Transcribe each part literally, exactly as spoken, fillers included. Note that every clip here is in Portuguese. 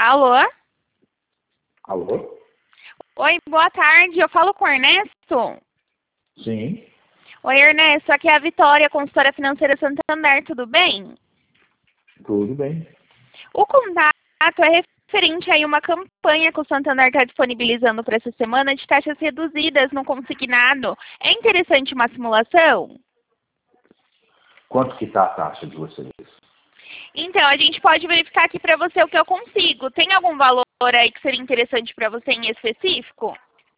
Alô? Alô? Oi, boa tarde. Eu falo com o Ernesto? Sim. Oi, Ernesto. Aqui é a Vitória, consultora financeira Santander. Tudo bem? Tudo bem. O contato é referente a uma campanha que o Santander está disponibilizando para essa semana de taxas reduzidas no consignado. É interessante uma simulação? Quanto que está a taxa de vocês? Então, a gente pode verificar aqui para você o que eu consigo. Tem algum valor aí que seria interessante para você em específico?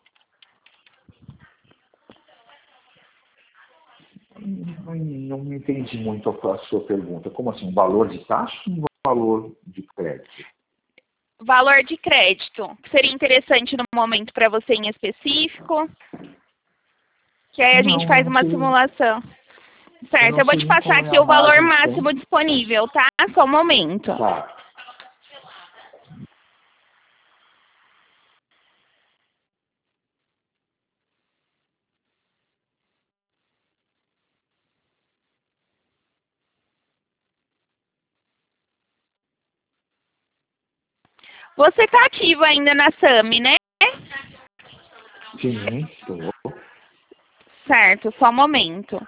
Não, não entendi muito a sua pergunta. Como assim? Um valor de taxa ou um valor de crédito? Valor de crédito, que seria interessante no momento para você em específico. Que aí a Não, gente eu faz não uma sei. simulação. Eu Certo, não eu vou sei te nem passar qual é aqui a o valor margem que máximo tem. disponível, tá? Só um momento. Tá. Você está ativo ainda na SAMI, né? Sim, estou. Certo, só um momento.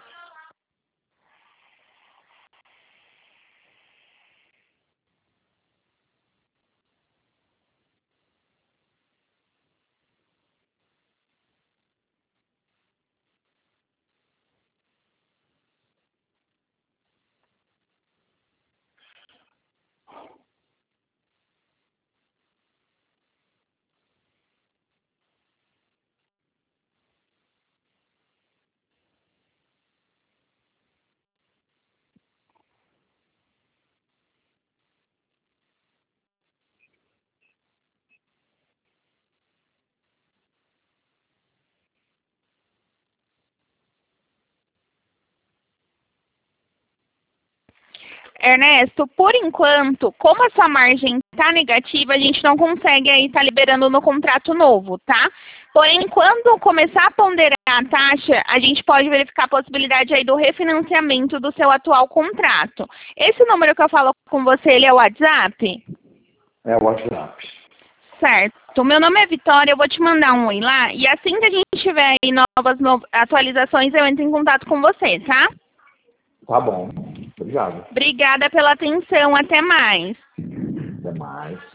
Ernesto, por enquanto, como a sua margem está negativa, a gente não consegue aí estar liberando no contrato novo, tá? Porém, quando começar a ponderar a taxa, a gente pode verificar a possibilidade aí do refinanciamento do seu atual contrato. Esse número que eu falo com você, ele é o WhatsApp? É o WhatsApp. Certo. Meu nome é Vitória, eu vou te mandar um oi lá. E assim que a gente tiver aí novas no- atualizações, eu entro em contato com você, tá? Tá bom. Obrigado. Obrigada pela atenção. Até mais. Até mais.